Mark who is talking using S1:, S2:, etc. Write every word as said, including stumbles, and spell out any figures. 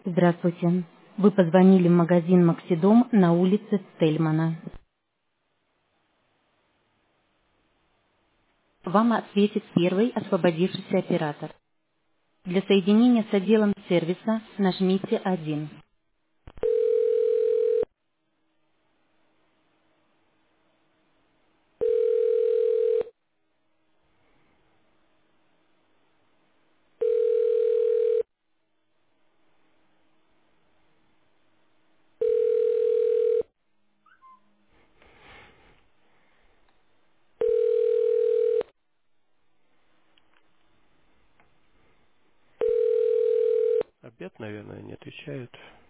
S1: Здравствуйте. Вы позвонили в магазин «Максидом» на улице Стельмана. Вам ответит первый освободившийся оператор. Для соединения с отделом сервиса нажмите один.
S2: Обед, наверное, не отвечают.